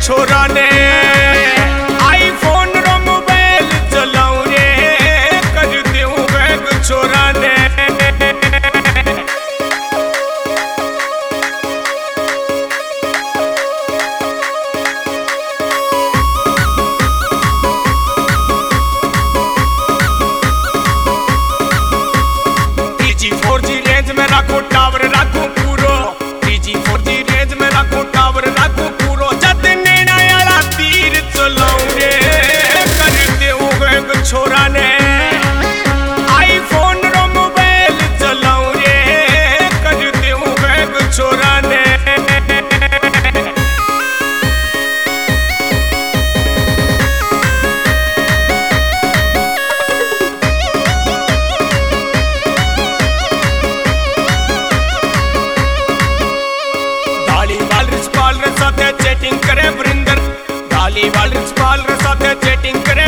छोरा ने आईफोन रो मोबाइल चलाऊं रे कर दूं बैग छोरा ने। राखो टावर राखो पूरो 3G 4G रेंज में राखो टावर राखो पूरो जद नैना वाला तीर चलाऊं रे कर दूं बैग छोरा ने आईफोन रो मोबाइल चलाऊं रे कर दूं बैग छोरा ने। चैटिंग करे वरिंदर धालीवाल रिचपाल रे साथे चैटिंग करे